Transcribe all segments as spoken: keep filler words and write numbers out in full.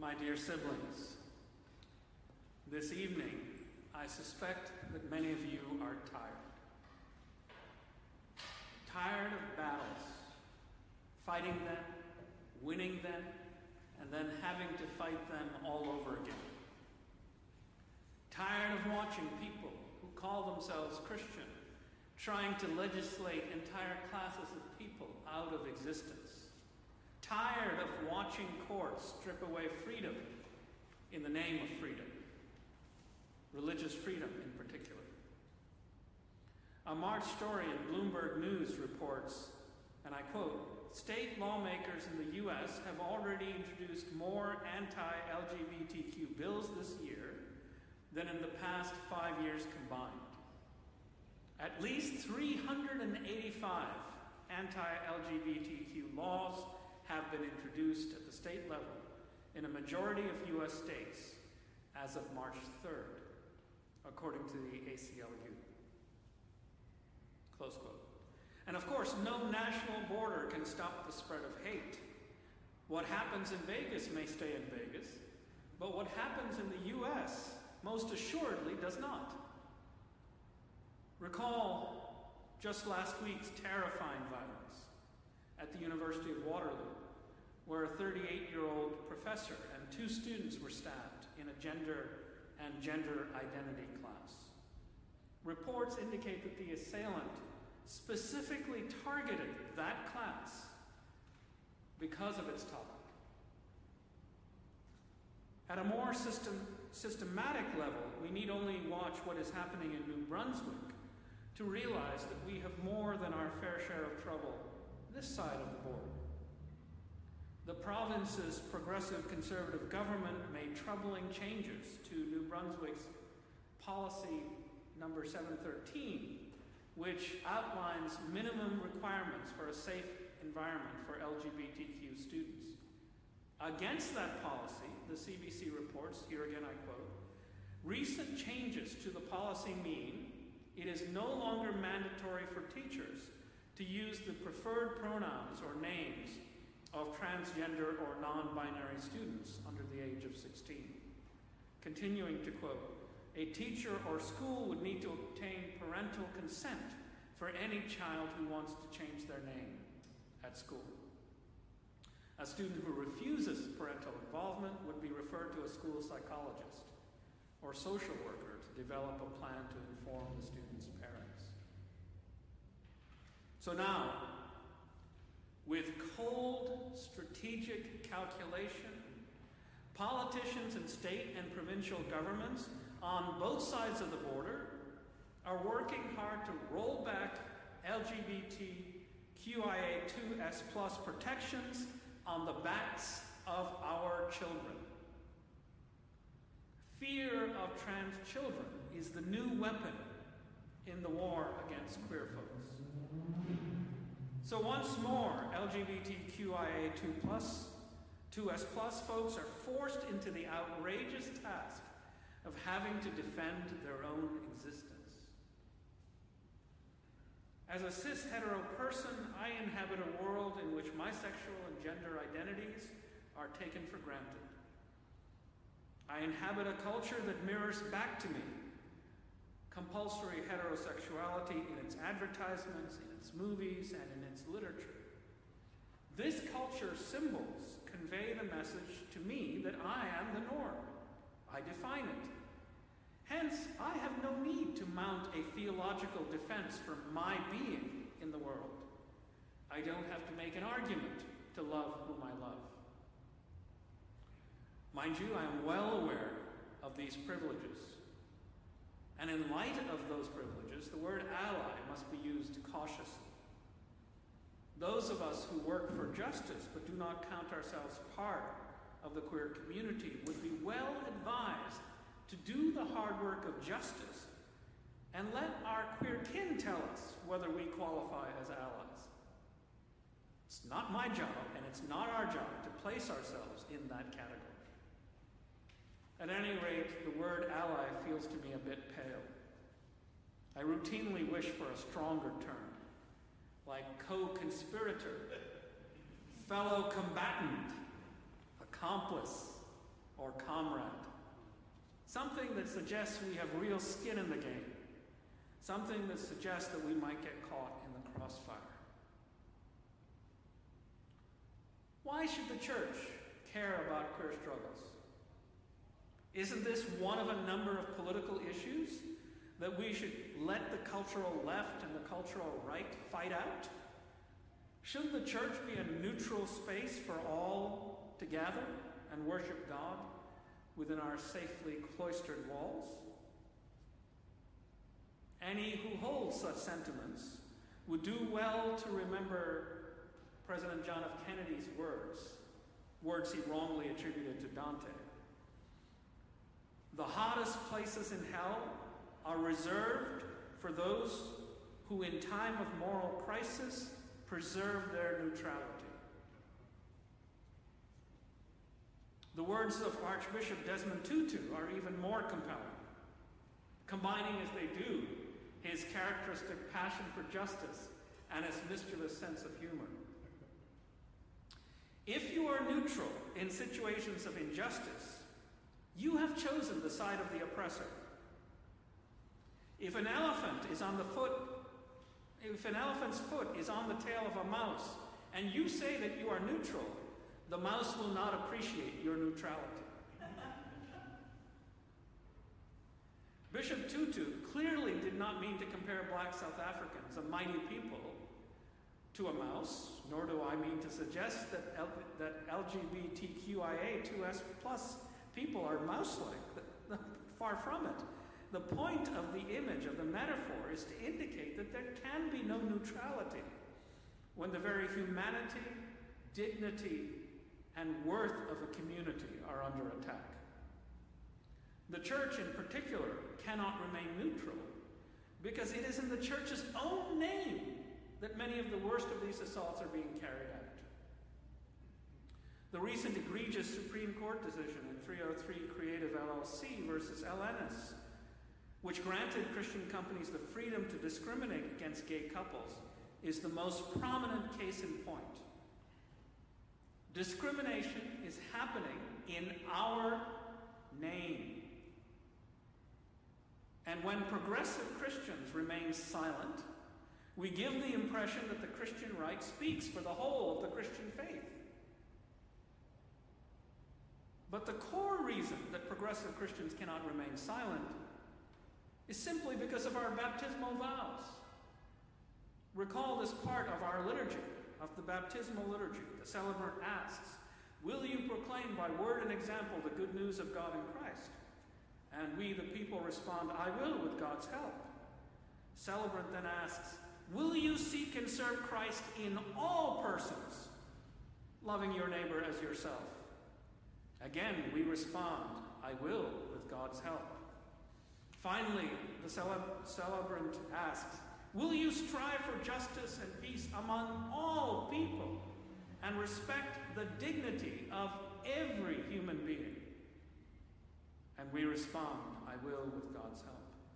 My dear siblings, this evening, I suspect that many of you are tired. Tired of battles, fighting them, winning them, and then having to fight them all over again. Tired of watching people who call themselves Christian trying to legislate entire classes of people out of existence. Tired of watching courts strip away freedom in the name of freedom, religious freedom in particular. A March story in Bloomberg News reports, and I quote, "State lawmakers in the U S have already introduced more anti-L G B T Q bills this year than in the past five years combined. At least three hundred eighty-five anti-L G B T Q laws have been introduced at the state level in a majority of U S states as of March third, according to the A C L U. Close quote. And of course, no national border can stop the spread of hate. What happens in Vegas may stay in Vegas, but what happens in the U S most assuredly does not. Recall just last week's terrifying violence at the University of Waterloo, where a thirty-eight-year-old professor and two students were stabbed in a gender and gender identity class. Reports indicate that the assailant specifically targeted that class because of its topic. At a more system, systematic level, we need only watch what is happening in New Brunswick to realize that we have more than our fair share of trouble this side of the border. The province's progressive conservative government made troubling changes to New Brunswick's policy number seven thirteen, which outlines minimum requirements for a safe environment for L G B T Q students. Against that policy, the C B C reports, here again I quote, "Recent changes to the policy mean it is no longer mandatory for teachers to use the preferred pronouns or names of transgender or non-binary students under the age of sixteen. Continuing to quote, "A teacher or school would need to obtain parental consent for any child who wants to change their name at school. A student who refuses parental involvement would be referred to a school psychologist or social worker to develop a plan to inform the student's parents." So now, with cold strategic calculation, politicians and state and provincial governments on both sides of the border are working hard to roll back L G B T Q I A two S plus protections on the backs of our children. Fear of trans children is the new weapon in the war against queer folks. So once more, L G B T Q I A two plus, two S plus folks are forced into the outrageous task of having to defend their own existence. As a cis-hetero person, I inhabit a world in which my sexual and gender identities are taken for granted. I inhabit a culture that mirrors back to me compulsory heterosexuality in its advertisements, in its movies, and in its literature. This culture's symbols convey the message to me that I am the norm. I define it. Hence, I have no need to mount a theological defense for my being in the world. I don't have to make an argument to love whom I love. Mind you, I am well aware of these privileges. And in light of those privileges, the word ally must be used cautiously. Those of us who work for justice but do not count ourselves part of the queer community would be well advised to do the hard work of justice and let our queer kin tell us whether we qualify as allies. It's not my job, and it's not our job to place ourselves in that category. At any rate, the word ally feels to me a bit pale. I routinely wish for a stronger term, like co-conspirator, fellow combatant, accomplice, or comrade. Something that suggests we have real skin in the game. Something that suggests that we might get caught in the crossfire. Why should the church care about queer struggles? Isn't this one of a number of political issues that we should let the cultural left and the cultural right fight out? Shouldn't the church be a neutral space for all to gather and worship God within our safely cloistered walls? Any who hold such sentiments would do well to remember President John F. Kennedy's words, words he wrongly attributed to Dante. The hottest places in hell are reserved for those who in time of moral crisis preserve their neutrality. The words of Archbishop Desmond Tutu are even more compelling, combining as they do his characteristic passion for justice and his mischievous sense of humor. If you are neutral in situations of injustice, you have chosen the side of the oppressor. If an elephant is on the foot, if an elephant's foot is on the tail of a mouse, and you say that you are neutral, the mouse will not appreciate your neutrality. Bishop Tutu clearly did not mean to compare black South Africans, a mighty people, to a mouse, nor do I mean to suggest that, L that L G B T Q I A two S plus people are mouse-like. Far from it. The point of the image, of the metaphor, is to indicate that there can be no neutrality when the very humanity, dignity, and worth of a community are under attack. The church in particular cannot remain neutral because it is in the church's own name that many of the worst of these assaults are being carried out. The recent egregious Supreme Court decision in three oh three Creative L L C versus L N S, which granted Christian companies the freedom to discriminate against gay couples, is the most prominent case in point. Discrimination is happening in our name. And when progressive Christians remain silent, we give the impression that the Christian right speaks for the whole of the Christian faith. But the core reason that progressive Christians cannot remain silent is simply because of our baptismal vows. Recall this part of our liturgy, of the baptismal liturgy. The celebrant asks, "Will you proclaim by word and example the good news of God in Christ?" And we, the people, respond, "I will, with God's help." Celebrant then asks, "Will you seek and serve Christ in all persons, loving your neighbor as yourself?" Again, we respond, "I will, with God's help." Finally, the cele- celebrant asks, "Will you strive for justice and peace among all people and respect the dignity of every human being?" And we respond, "I will, with God's help."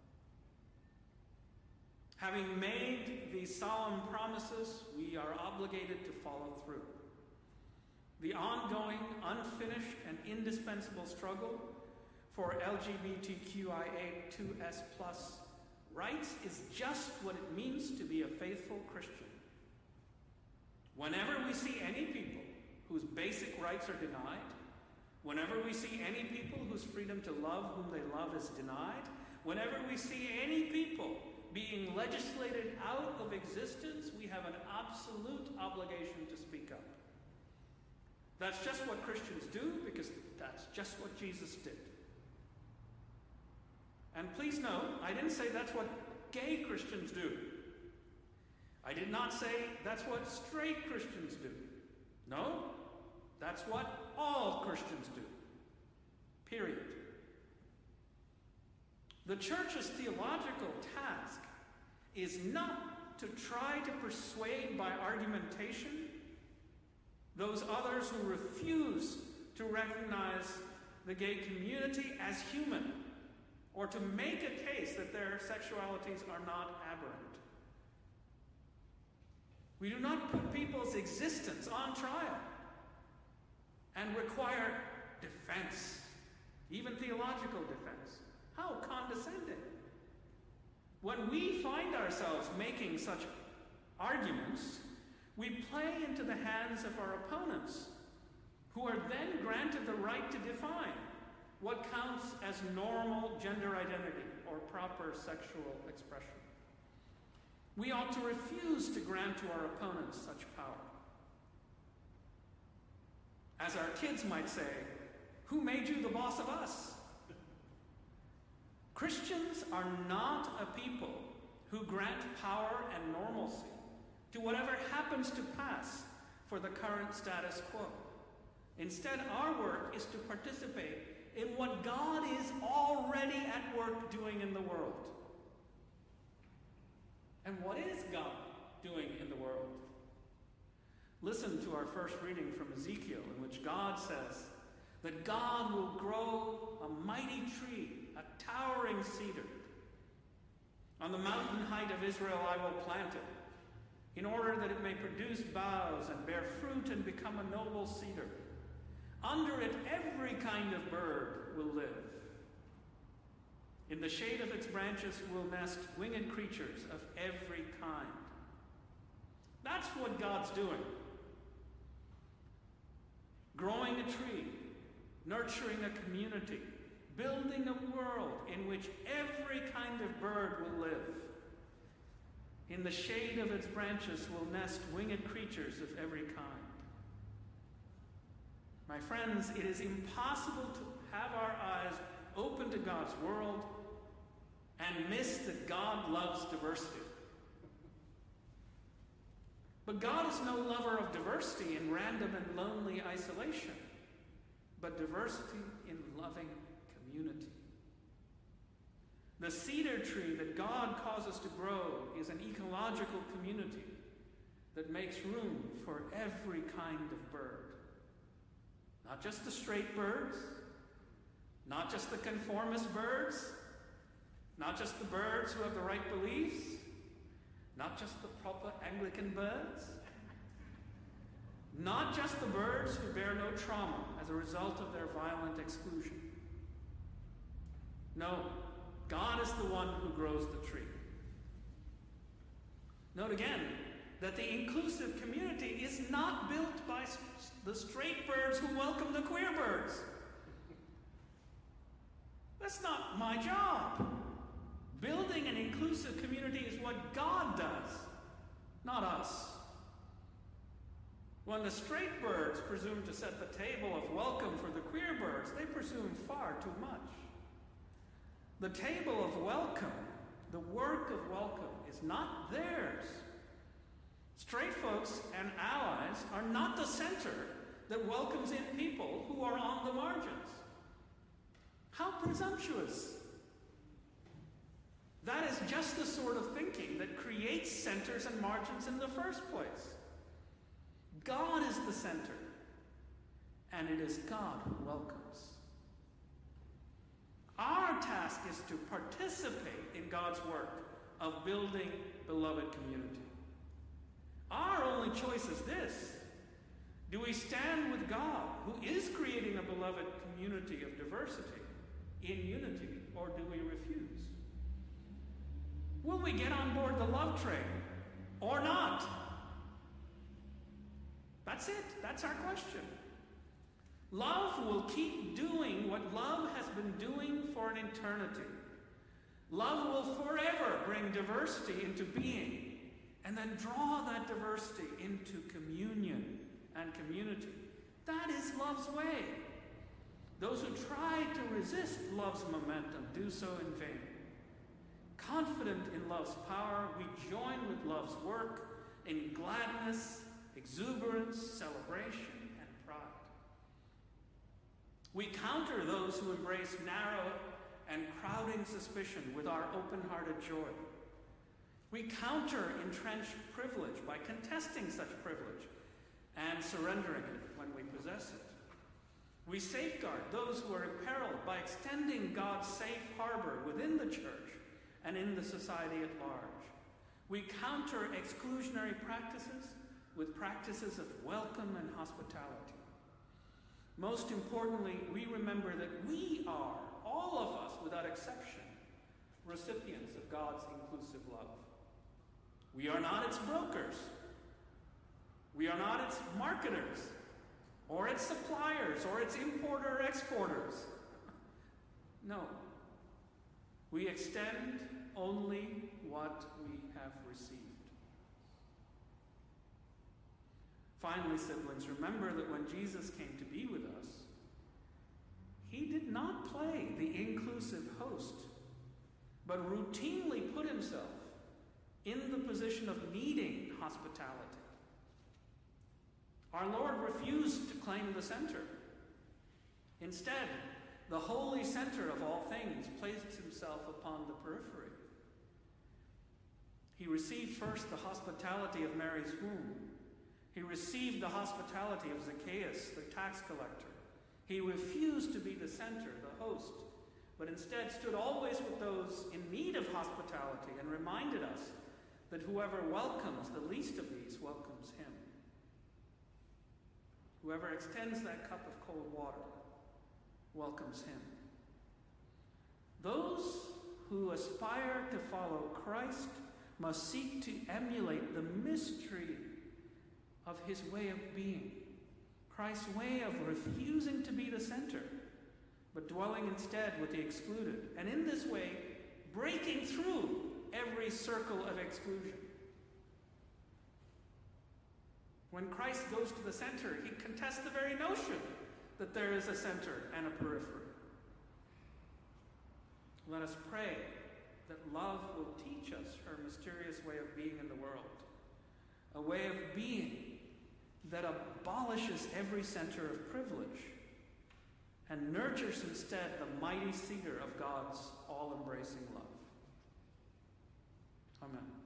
Having made these solemn promises, we are obligated to follow through. The ongoing, unfinished, and indispensable struggle for L G B T Q I A two S plus rights is just what it means to be a faithful Christian. Whenever we see any people whose basic rights are denied, whenever we see any people whose freedom to love whom they love is denied, whenever we see any people being legislated out of existence, we have an absolute obligation to speak up. That's just what Christians do, because that's just what Jesus did. And please note, I didn't say that's what gay Christians do. I did not say that's what straight Christians do. No, that's what all Christians do. Period. The church's theological task is not to try to persuade by argumentation those others who refuse to recognize the gay community as human, or to make a case that their sexualities are not aberrant. We do not put people's existence on trial and require defense even theological defense. How condescending. When we find ourselves making such arguments, we play into the hands of our opponents, who are then granted the right to define what counts as normal gender identity or proper sexual expression. We ought to refuse to grant to our opponents such power. As our kids might say, who made you the boss of us? Christians are not a people who grant power and normalcy to whatever happens to pass for the current status quo. Instead, our work is to participate in what God is already at work doing in the world. And what is God doing in the world? Listen to our first reading from Ezekiel, in which God says that God will grow a mighty tree, a towering cedar. On the mountain height of Israel I will plant it, in order that it may produce boughs and bear fruit and become a noble cedar. Under it every kind of bird will live. In the shade of its branches will nest winged creatures of every kind. That's what God's doing. Growing a tree, nurturing a community, building a world in which every kind of bird will live. In the shade of its branches will nest winged creatures of every kind. My friends, it is impossible to have our eyes open to God's world and miss that God loves diversity. But God is no lover of diversity in random and lonely isolation, but diversity in loving community. The cedar tree that God causes to grow is an ecological community that makes room for every kind of bird. Not just the straight birds, not just the conformist birds, not just the birds who have the right beliefs, not just the proper Anglican birds, not just the birds who bear no trauma as a result of their violent exclusion. No, God is the one who grows the tree. Note again that the inclusive community is not built by the straight birds who welcome the queer birds. That's not my job. Building an inclusive community is what God does, not us. When the straight birds presume to set the table of welcome for the queer birds, they presume far too much. The table of welcome, the work of welcome, is not theirs. Straight folks and allies are not the center that welcomes in people who are on the margins. How presumptuous! That is just the sort of thinking that creates centers and margins in the first place. God is the center, and it is God who welcomes. Our task is to participate in God's work of building beloved community. Our only choice is this. Do we stand with God, who is creating a beloved community of diversity, in unity, or do we refuse? Will we get on board the love train or not? That's it. That's our question. Love will keep doing what love has been doing for an eternity. Love will forever bring diversity into being and then draw that diversity into communion and community. That is love's way. Those who try to resist love's momentum do so in vain. Confident in love's power, we join with love's work in gladness, exuberance, celebration, and pride. We counter those who embrace narrow and crowding suspicion with our open-hearted joy. We counter entrenched privilege by contesting such privilege and surrendering it when we possess it. We safeguard those who are imperiled by extending God's safe harbor within the church and in the society at large. We counter exclusionary practices with practices of welcome and hospitality. Most importantly, we remember that we are, all of us without exception, recipients of God's inclusive love. We are not its brokers. We are not its marketers, or its suppliers, or its importer-exporters. No. We extend only what we have received. Finally, siblings, remember that when Jesus came to be with us, he did not play the inclusive host, but routinely put himself in the position of needing hospitality. Our Lord refused to claim the center. Instead, the holy center of all things placed himself upon the periphery. He received first the hospitality of Mary's womb. He received the hospitality of Zacchaeus, the tax collector. He refused to be the center, the host, but instead stood always with those in need of hospitality and reminded us that whoever welcomes the least of these welcomes him. Whoever extends that cup of cold water welcomes him. Those who aspire to follow Christ must seek to emulate the mystery of his way of being, Christ's way of refusing to be the center, but dwelling instead with the excluded, and in this way breaking through every circle of exclusion. When Christ goes to the center, he contests the very notion that there is a center and a periphery. Let us pray that love will teach us her mysterious way of being in the world, a way of being that abolishes every center of privilege and nurtures instead the mighty cedar of God's all-embracing love. Amen.